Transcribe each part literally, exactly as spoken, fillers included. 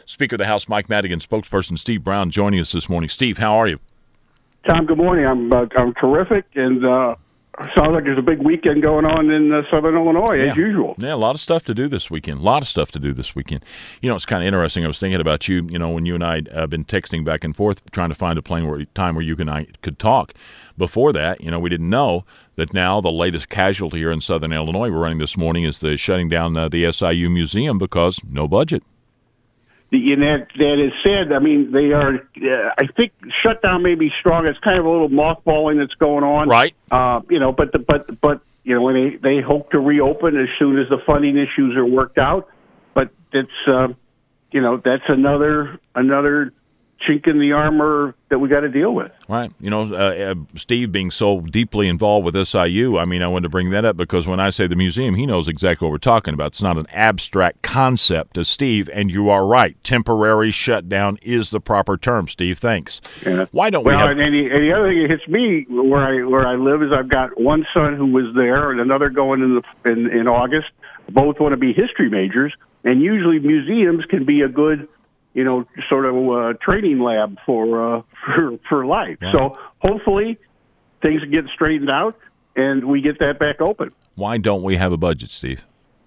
Speaker of the House Mike Madigan, spokesperson Steve Brown joining us this morning. Steve, how are you? Tom, good morning. I'm uh, I'm terrific, and uh, sounds like there's a big weekend going on in uh, Southern Illinois, yeah. as usual. Yeah, a lot of stuff to do this weekend. A lot of stuff to do this weekend. You know, it's kind of interesting. I was thinking about you, you know, when you and I have been texting back and forth trying to find a plane where, time where you and I could talk. Before that, you know, we didn't know that now the latest casualty here in Southern Illinois we're running this morning is the shutting down uh, the S I U Museum because no budget. The, and that, that is said, I mean, they are, uh, I think shutdown may be strong. It's kind of a little mothballing that's going on. Right. Uh, you know, but, the, but, but you know, when they, they hope to reopen as soon as the funding issues are worked out. But it's, uh, you know, that's another another chink in the armor that we got to deal with. Right. You know, uh, uh, Steve being so deeply involved with S I U, I mean, I wanted to bring that up because when I say the museum, he knows exactly what we're talking about. It's not an abstract concept to Steve, and you are right. Temporary shutdown is the proper term, Steve. Thanks. Yeah. Why don't well, we have... And, the, and the other thing that hits me where I where I live is I've got one son who was there and another going in, the, in, in August. Both want to be history majors, and usually museums can be a good you know, sort of a training lab for uh, for for life. Wow. So hopefully things get straightened out and we get that back open. Why don't we have a budget, Steve?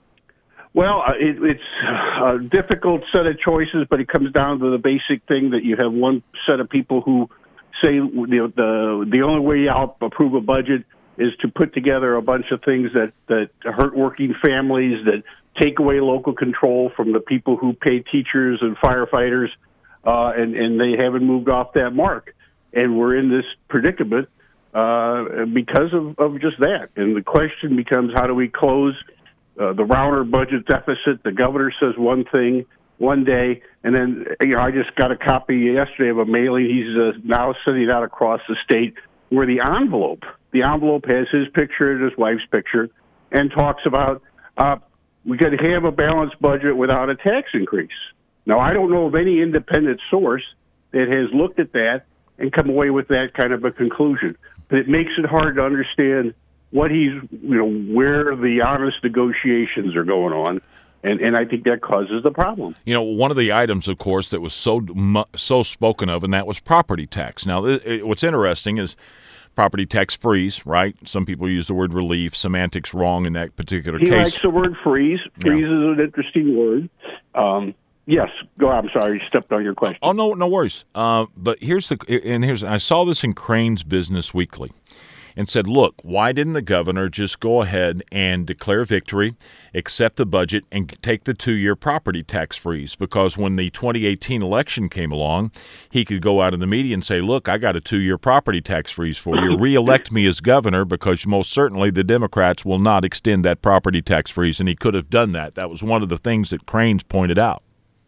Well, uh, it, it's a difficult set of choices, but it comes down to the basic thing that you have one set of people who say you know, the the only way I'll approve a budget is to put together a bunch of things that, that hurt working families, that take away local control from the people who pay teachers and firefighters, uh, and, and they haven't moved off that mark. And we're in this predicament uh, because of, of just that. And the question becomes, how do we close uh, the Rauner budget deficit? The governor says one thing one day, and then you know I just got a copy yesterday of a mailing he's uh, now sending out across the state where the envelope, the envelope has his picture and his wife's picture and talks about uh, we could have a balanced budget without a tax increase. Now, I don't know of any independent source that has looked at that and come away with that kind of a conclusion. But it makes it hard to understand what he's, you know, where the honest negotiations are going on. And, and I think that causes the problem. You know, one of the items, of course, that was so so spoken of, and that was property tax. Now, it, it, what's interesting is property tax freeze, right? Some people use the word relief. Semantics wrong in that particular he case. He likes the word freeze. Freeze yeah. is an interesting word. Um, yes, go. I'm sorry, you stepped on your question. Oh no, no worries. Uh, but here's the and here's I saw this in Crain's Business Weekly. And said, look, why didn't the governor just go ahead and declare victory, accept the budget, and take the two-year property tax freeze? Because when the twenty eighteen election came along, he could go out in the media and say, look, I got a two-year property tax freeze for you. Reelect me as governor because most certainly the Democrats will not extend that property tax freeze. And he could have done that. That was one of the things that Crain's pointed out.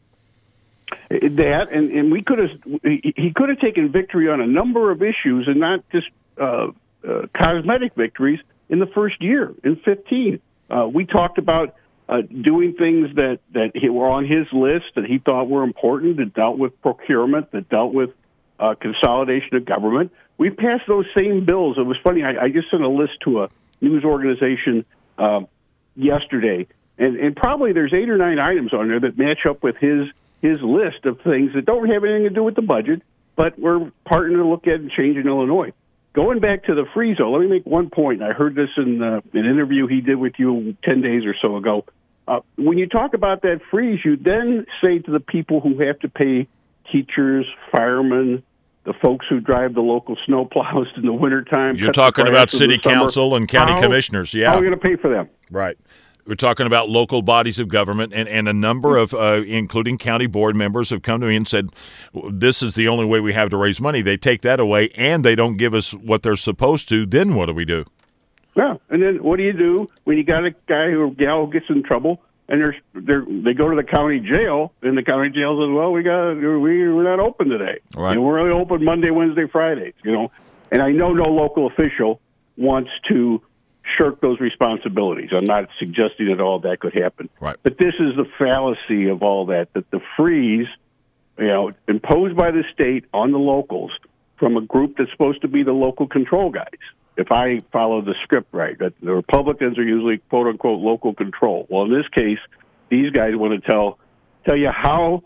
That, and, and we could have, he could have taken victory on a number of issues and not just uh, Uh, cosmetic victories in the first year, in fifteen. Uh, we talked about uh, doing things that, that were on his list that he thought were important, that dealt with procurement, that dealt with uh, consolidation of government. We passed those same bills. It was funny. I, I just sent a list to a news organization uh, yesterday, and, and probably there's eight or nine items on there that match up with his his list of things that don't have anything to do with the budget, but we're partnering to look at and change in Illinois. Going back to the freeze, though, let me make one point. I heard this in uh, an interview he did with you ten days or so ago. Uh, when you talk about that freeze, you then say to the people who have to pay teachers, firemen, the folks who drive the local snow plows in the wintertime. You're talking about city council and county how, commissioners, yeah. How are we going to pay for them? Right. We're talking about local bodies of government, and, and a number of, uh, including county board members, have come to me and said, this is the only way we have to raise money. They take that away, and they don't give us what they're supposed to. Then what do we do? Yeah, and then what do you do when you got a guy or gal who gets in trouble, and they're, they're, they go to the county jail, and the county jail says, well, we got we, we're not open today. Right. You know, we're only open Monday, Wednesday, Fridays, you know. And I know no local official wants to shirk those responsibilities. I'm not suggesting at all that could happen. Right. But this is the fallacy of all that, that the freeze, you know, imposed by the state on the locals from a group that's supposed to be the local control guys. If I follow the script right, that the Republicans are usually quote unquote local control. Well, in this case, these guys want to tell tell you how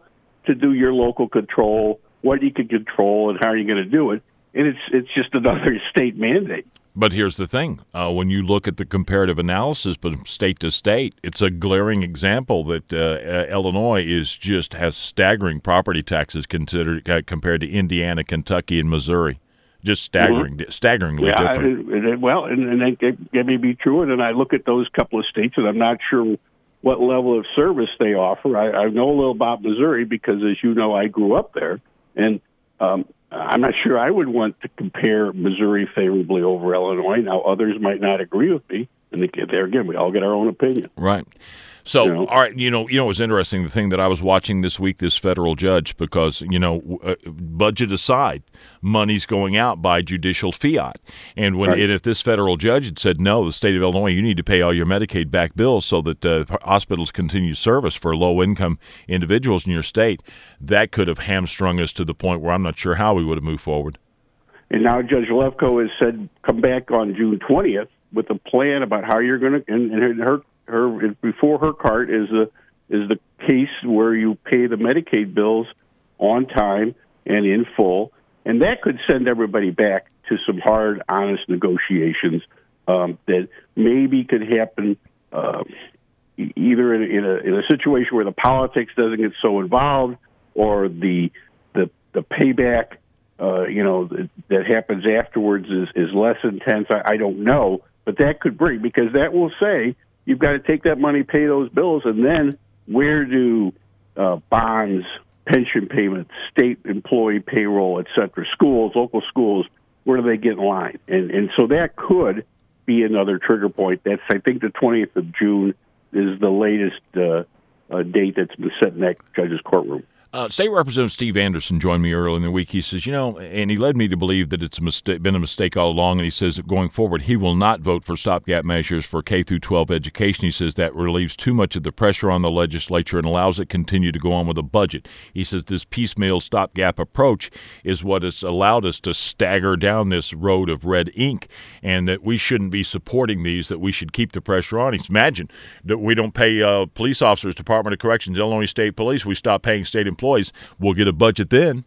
to do your local control, what you can control, and how you're going to do it. And it's it's just another state mandate. But here's the thing. Uh, when you look at the comparative analysis from state to state, it's a glaring example that uh, uh, Illinois is just has staggering property taxes considered uh, compared to Indiana, Kentucky, and Missouri. Just staggering, mm-hmm. staggeringly yeah, different. It, it, well, and, and that, that may be true. And then I look at those couple of states, and I'm not sure what level of service they offer. I, I know a little about Missouri because, as you know, I grew up there. And um, I'm not sure I would want to compare Missouri favorably over Illinois. Now, others might not agree with me, and there again, we all get our own opinion. Right. So, You know? all right, you know, you know, it was interesting the thing that I was watching this week. This federal judge, because you know, uh, budget aside, money's going out by judicial fiat, and when Right. and if this federal judge had said no, the state of Illinois, you need to pay all your Medicaid back bills so that uh, hospitals continue service for low income individuals in your state, that could have hamstrung us to the point where I'm not sure how we would have moved forward. And now Judge Lefkoe has said, come back on June twentieth with a plan about how you're going to, and, and her, her, before her cart is the, is the case where you pay the Medicaid bills on time and in full. And that could send everybody back to some hard, honest negotiations um, that maybe could happen uh, either in, in, a, in a situation where the politics doesn't get so involved, or the the, the payback, uh, you know, that, that happens afterwards is, is less intense. I, I don't know, but that could bring, because that will say you've got to take that money, pay those bills, and then where do uh, bonds, pension payments, state employee payroll, et cetera, schools, local schools, where do they get in line? And and so that could be another trigger point. That's, I think, the twentieth of June is the latest uh, uh, date that's been set in that judge's courtroom. Uh, State Representative Steve Anderson joined me earlier in the week. He says, you know, and he led me to believe that it's a mistake, been a mistake all along, and he says that going forward he will not vote for stopgap measures for K through twelve education. He says that relieves too much of the pressure on the legislature and allows it to continue to go on with a budget. He says this piecemeal stopgap approach is what has allowed us to stagger down this road of red ink, and that we shouldn't be supporting these, that we should keep the pressure on. He's imagine that we don't pay uh, police officers, Department of Corrections, Illinois State Police, we stop paying state employees. We'll get a budget then.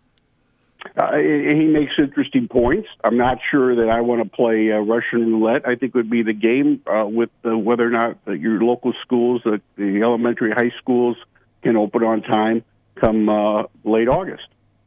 Uh, he makes interesting points. I'm not sure that I want to play uh, Russian roulette. I think would be the game uh, with uh, whether or not uh, your local schools, uh, the elementary, high schools, can open on time come uh, late August.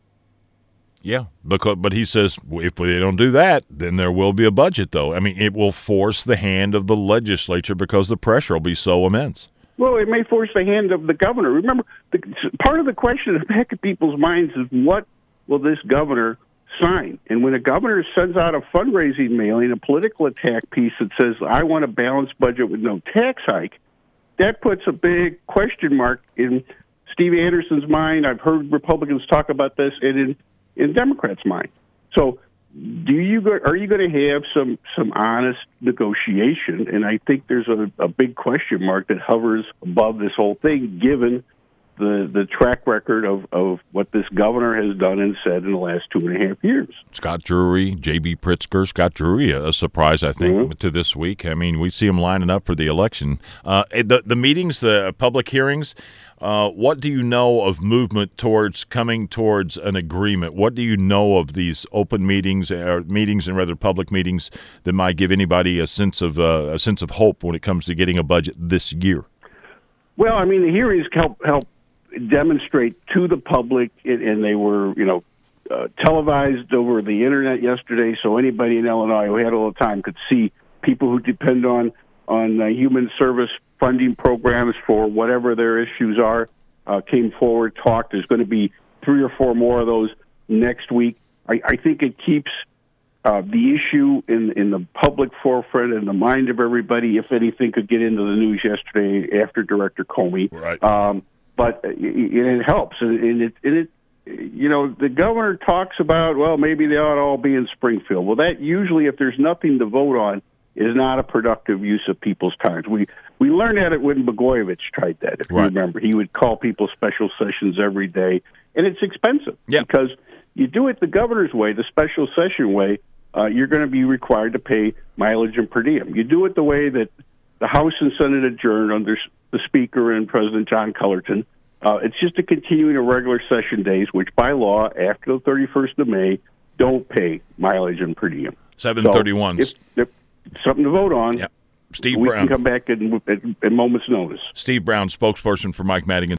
Yeah, because but he says if they don't do that, then there will be a budget, though. I mean, it will force the hand of the legislature because the pressure will be so immense. Well, it may force the hand of the governor. Remember, the, part of the question in the back of people's minds is what will this governor sign? And when a governor sends out a fundraising mailing, a political attack piece that says, I want a balanced budget with no tax hike, that puts a big question mark in Steve Anderson's mind. I've heard Republicans talk about this, and in, in Democrats' mind. So do you go, are you going to have some, some honest negotiation? And I think there's a, a big question mark that hovers above this whole thing, given the the track record of, of what this governor has done and said in the last two and a half years. Scott Drury, J B. Pritzker, Scott Drury, a surprise, I think, mm-hmm. to this week. I mean, we see him lining up for the election. Uh, the, the meetings, the public hearings, Uh, what do you know of movement towards coming towards an agreement? What do you know of these open meetings or meetings and rather public meetings that might give anybody a sense of uh, a sense of hope when it comes to getting a budget this year? Well, I mean, the hearings help help demonstrate to the public, and they were, you know, uh, televised over the internet yesterday, so anybody in Illinois who had all the time could see people who depend on on uh, human service funding programs for whatever their issues are, uh, came forward, talked. There's going to be three or four more of those next week. I, I think it keeps uh, the issue in, in the public forefront and the mind of everybody. If anything could get into the news yesterday after Director Comey. Right. Um, but it, it helps. And it, and it, you know, the governor talks about, well, maybe they ought to all be in Springfield. Well, that usually, if there's nothing to vote on, is not a productive use of people's time. We we learned that it when Blagojevich tried that, if right. you remember. He would call people special sessions every day, and it's expensive yeah. because you do it the governor's way, the special session way, uh, you're going to be required to pay mileage and per diem. You do it the way that the House and Senate adjourned under the Speaker and President John Cullerton, Uh, it's just a continuing of regular session days, which by law, after the thirty-first of May, don't pay mileage and per diem. seven thirty-one. So if, if something to vote on. Yeah. Steve we Brown. can come back at, at, at moment's notice. Steve Brown, spokesperson for Mike Madigan.